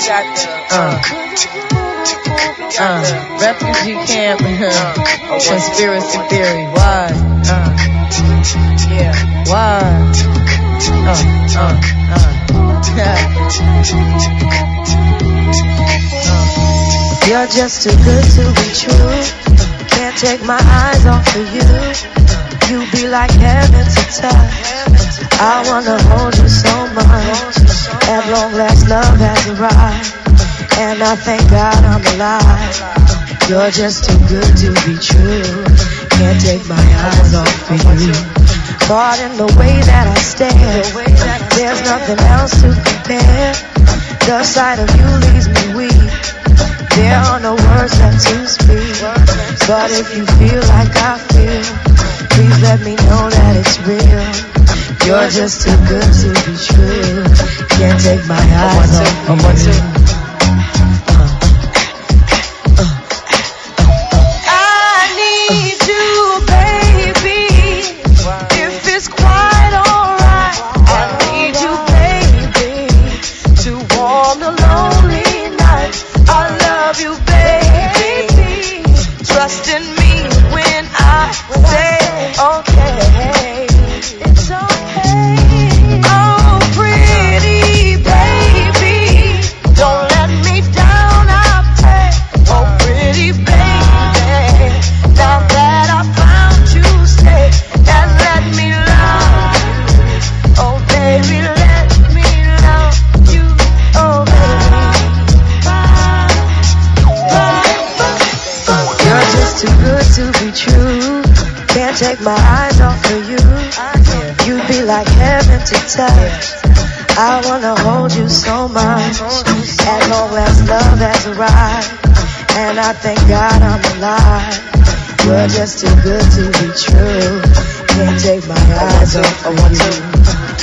Refugee camp, conspiracy theory, why? Why? You're just too good to be true. Can't take my eyes off of you. You be like heaven to touch. I wanna hold you so much. At long last love has arrived, and I thank God I'm alive. You're just too good to be true. Can't take my eyes off of you. Caught in the way that I stare, there's nothing else to compare. The sight of you leaves me weak. There are no words left to speak. But if you feel like I feel, please let me know that it's real. You're just too good to be true. Can't take my eyes off you. Take my eyes off of you. You'd be like heaven to touch. I wanna hold you so much. At long last love has arrived, and I thank God I'm alive. You're just too good to be true. Can't take my eyes off of you.